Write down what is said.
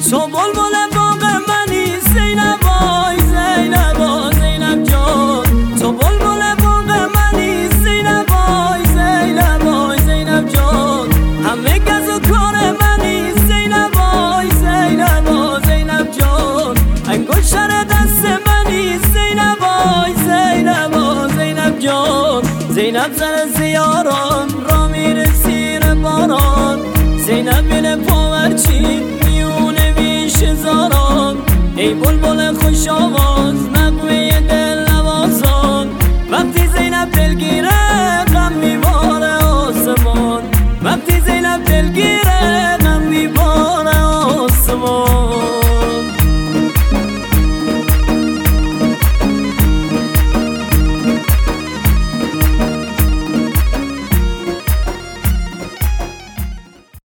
تو بلبل باغ منی زینب آی زینب آی زینب جان تو بلبل باغ منی زینب آی زینب آی زینب جان همه گز و کار منی زینب آی زینب آی زینب جان انگشتر دست منی زینب آی زینب آی زینب جان زینب زن زیاران را میره زیر باران زینب میره پاورچین میونه میشه زاران ای بلبل خوش آواز